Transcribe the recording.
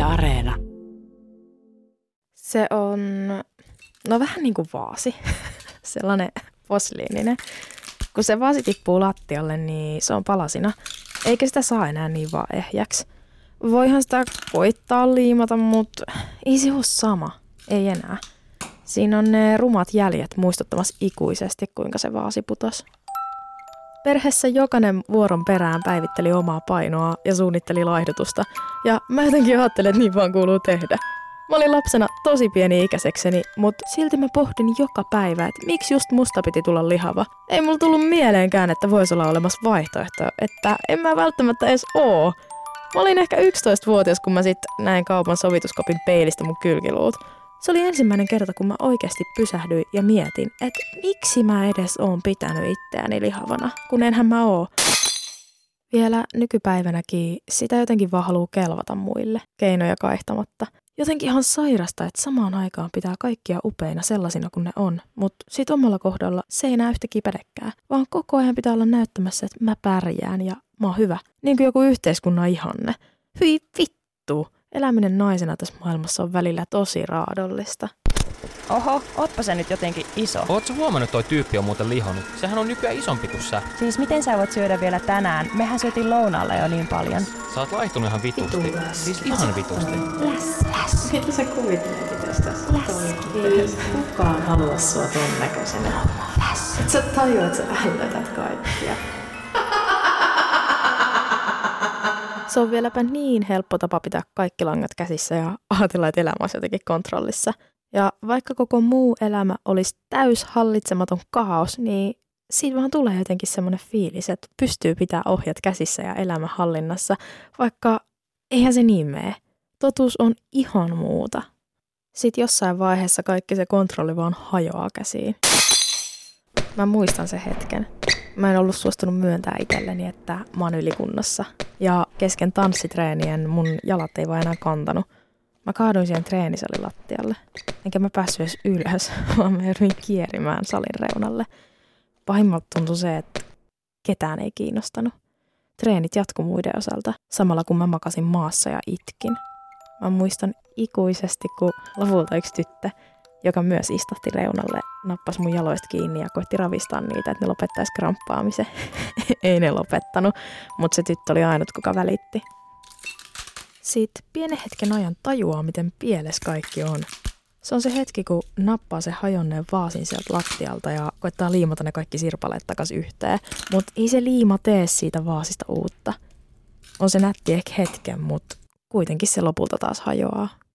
Yle Areena. Se on, vähän niin kuin vaasi, sellainen posliininen. Kun se vaasi tippuu lattialle, niin se on palasina, eikä sitä saa enää niin vaan ehjäksi. Voihan sitä koittaa liimata, mutta ei se ole sama, ei enää. Siinä on ne rumat jäljet muistuttamassa ikuisesti, kuinka se vaasi putosi. Perheessä jokainen vuoron perään päivitteli omaa painoa ja suunnitteli laihdutusta. Ja mä jotenkin ajattelin, että niin vaan kuuluu tehdä. Mä olin lapsena tosi pieni ikäisekseni, mutta silti mä pohdin joka päivä, että miksi just musta piti tulla lihava. Ei mulla tullut mieleenkään, että voisi olla olemassa vaihtoehto, että en mä välttämättä edes oo. Mä olin ehkä 11-vuotias, kun mä sit näin kaupan sovituskopin peilistä mun kylkiluut. Se oli ensimmäinen kerta, kun mä oikeasti pysähdyin ja mietin, että miksi mä edes oon pitänyt itseäni lihavana, kun enhän mä oo. Vielä nykypäivänäkin sitä jotenkin vaan haluu kelvata muille, keinoja kaihtamatta. Jotenkin ihan sairasta, että samaan aikaan pitää kaikkia upeina sellaisina kuin ne on, mutta sit omalla kohdalla se ei enää yhtäkkiä pädekään, vaan koko ajan pitää olla näyttämässä, että mä pärjään ja mä oon hyvä. Niin kuin joku yhteiskunnan ihanne. Hyi vittu! Eläminen naisena tässä maailmassa on välillä tosi raadollista. Oho, ootpa sä nyt jotenkin iso. Ootko huomannut, että toi tyyppi on muuten lihonnut? Sehän on nykyään isompi kuin sä. Siis miten sä voit syödä vielä tänään? Mehän syötiin lounaalla jo niin paljon. Sä oot laihtunut ihan vitusti. Siis ihan vitusti. Läs. Mitä sä kuvittelet itsestäsi? Ei kukaan halua sua ton näköisenä. Läs. Et sä tajua, että sä ällötät kaikkia. Se on vieläpä niin helppo tapa pitää kaikki langat käsissä ja ajatella, että elämä olisi jotenkin kontrollissa. Ja vaikka koko muu elämä olisi täys hallitsematon kaos, niin siitä vaan tulee jotenkin semmoinen fiilis, että pystyy pitää ohjat käsissä ja elämä hallinnassa, vaikka eihän se niin mene. Totuus on ihan muuta. Sitten jossain vaiheessa kaikki se kontrolli vaan hajoaa käsiin. Mä muistan sen hetken. Mä en ollut suostunut myöntää itselleni, että mä oon ylikunnossa. Ja kesken tanssitreenien mun jalat ei vaan enää kantanut. Mä kaaduin siihen treenisalin lattialle. Enkä mä päässyt edes ylös, vaan mä jouduin kierimään salin reunalle. Pahimmalta tuntui se, että ketään ei kiinnostanut. Treenit jatkui muiden osalta, samalla kun mä makasin maassa ja itkin. Mä muistan ikuisesti, kun lopulta yksi tyttö, joka myös istahti reunalle, nappasi mun jaloista kiinni ja koitti ravistaa niitä, että ne lopettaisi kramppaamisen. Ei ne lopettanut, mutta se tyttö oli ainut, kuka välitti. Sitten pienen hetken ajan tajuaa, miten pieles kaikki on. Se on se hetki, kun nappaa se hajonneen vaasin sieltä lattialta ja koittaa liimata ne kaikki sirpaleet takas yhteen. Mutta ei se liima tee siitä vaasista uutta. On se nätti ehkä hetken, mutta kuitenkin se lopulta taas hajoaa.